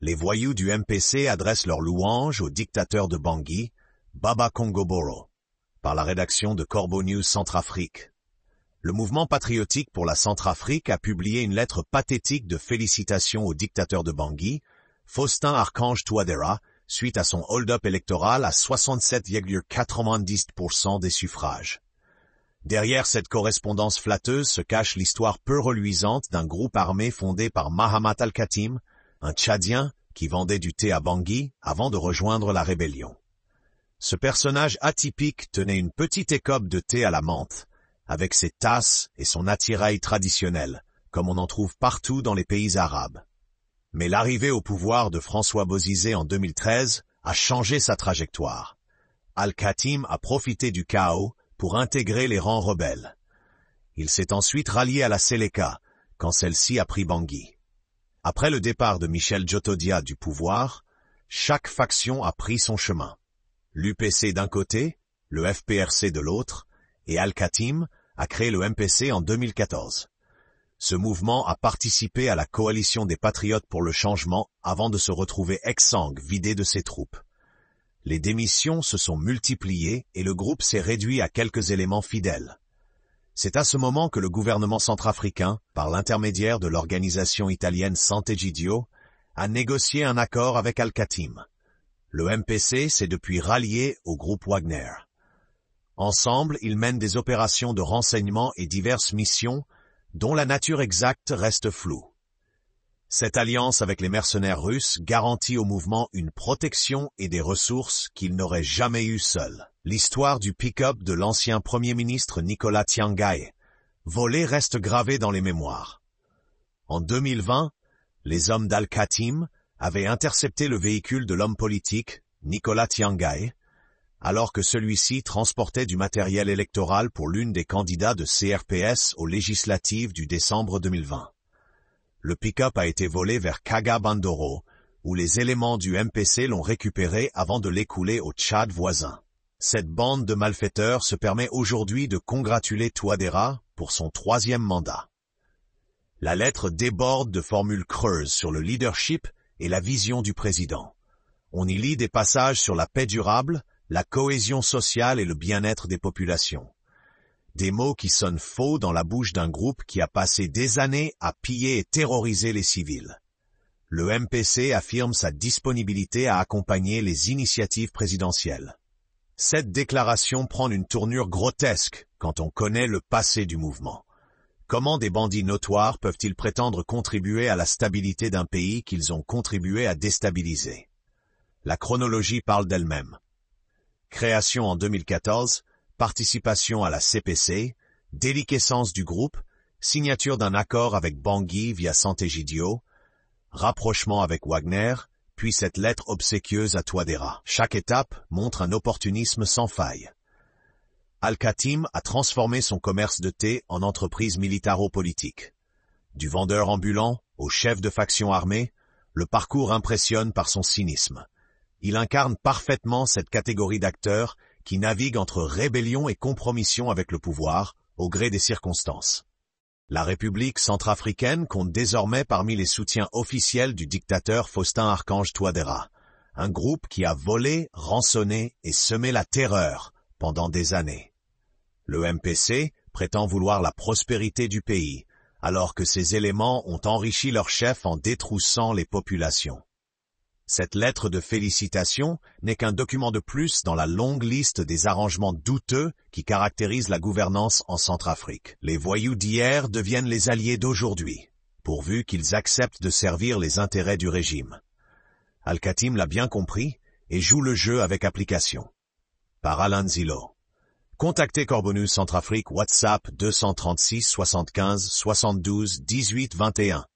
Les voyous du MPC adressent leurs louanges au dictateur de Bangui, Baba Congo-Boro, par la rédaction de Corbeau News Centrafrique. Le mouvement patriotique pour la Centrafrique a publié une lettre pathétique de félicitations au dictateur de Bangui, Faustin Archange Touadéra, suite à son hold-up électoral à 67,90% des suffrages. Derrière cette correspondance flatteuse se cache l'histoire peu reluisante d'un groupe armé fondé par Mahamat Al-Khatim, un Tchadien qui vendait du thé à Bangui avant de rejoindre la rébellion. Ce personnage atypique tenait une petite écope de thé à la menthe, avec ses tasses et son attirail traditionnel, comme on en trouve partout dans les pays arabes. Mais l'arrivée au pouvoir de François Bozizé en 2013 a changé sa trajectoire. Al-Khatim a profité du chaos pour intégrer les rangs rebelles. Il s'est ensuite rallié à la Séléka, quand celle-ci a pris Bangui. Après le départ de Michel Djotodia du pouvoir, chaque faction a pris son chemin. L'UPC d'un côté, le FPRC de l'autre, et Al-Khatim a créé le MPC en 2014. Ce mouvement a participé à la coalition des patriotes pour le changement avant de se retrouver exsangue, vidé de ses troupes. Les démissions se sont multipliées et le groupe s'est réduit à quelques éléments fidèles. C'est à ce moment que le gouvernement centrafricain, par l'intermédiaire de l'organisation italienne Sant'Egidio, a négocié un accord avec Al-Khatim. Le MPC s'est depuis rallié au groupe Wagner. Ensemble, ils mènent des opérations de renseignement et diverses missions, dont la nature exacte reste floue. Cette alliance avec les mercenaires russes garantit au mouvement une protection et des ressources qu'il n'aurait jamais eues seul. L'histoire du pick-up de l'ancien Premier ministre Nicolas Tiangaye, volé, reste gravée dans les mémoires. En 2020, les hommes d'Al-Khatim avaient intercepté le véhicule de l'homme politique, Nicolas Tiangaye, alors que celui-ci transportait du matériel électoral pour l'une des candidats de CRPS aux législatives du décembre 2020. Le pick-up a été volé vers Kaga-Bandoro, où les éléments du MPC l'ont récupéré avant de l'écouler au Tchad voisin. Cette bande de malfaiteurs se permet aujourd'hui de congratuler Touadéra pour son 3e mandat. La lettre déborde de formules creuses sur le leadership et la vision du président. On y lit des passages sur la paix durable, la cohésion sociale et le bien-être des populations. Des mots qui sonnent faux dans la bouche d'un groupe qui a passé des années à piller et terroriser les civils. Le MPC affirme sa disponibilité à accompagner les initiatives présidentielles. Cette déclaration prend une tournure grotesque quand on connaît le passé du mouvement. Comment des bandits notoires peuvent-ils prétendre contribuer à la stabilité d'un pays qu'ils ont contribué à déstabiliser? La chronologie parle d'elle-même. Création en 2014, participation à la CPC, déliquescence du groupe, signature d'un accord avec Bangui via Sant'Egidio, rapprochement avec Wagner, puis cette lettre obséquieuse à Touadéra. Chaque étape montre un opportunisme sans faille. Al-Khatim a transformé son commerce de thé en entreprise militaro-politique. Du vendeur ambulant au chef de faction armée, le parcours impressionne par son cynisme. Il incarne parfaitement cette catégorie d'acteurs qui naviguent entre rébellion et compromission avec le pouvoir, au gré des circonstances. La République centrafricaine compte désormais parmi les soutiens officiels du dictateur Faustin Archange Touadéra, un groupe qui a volé, rançonné et semé la terreur pendant des années. Le MPC prétend vouloir la prospérité du pays, alors que ces éléments ont enrichi leur chef en détroussant les populations. Cette lettre de félicitations n'est qu'un document de plus dans la longue liste des arrangements douteux qui caractérisent la gouvernance en Centrafrique. Les voyous d'hier deviennent les alliés d'aujourd'hui, pourvu qu'ils acceptent de servir les intérêts du régime. Al-Khatim l'a bien compris et joue le jeu avec application. Par Alain Zilo. Contactez Corbeau News Centrafrique, WhatsApp 236 75 72 18 21.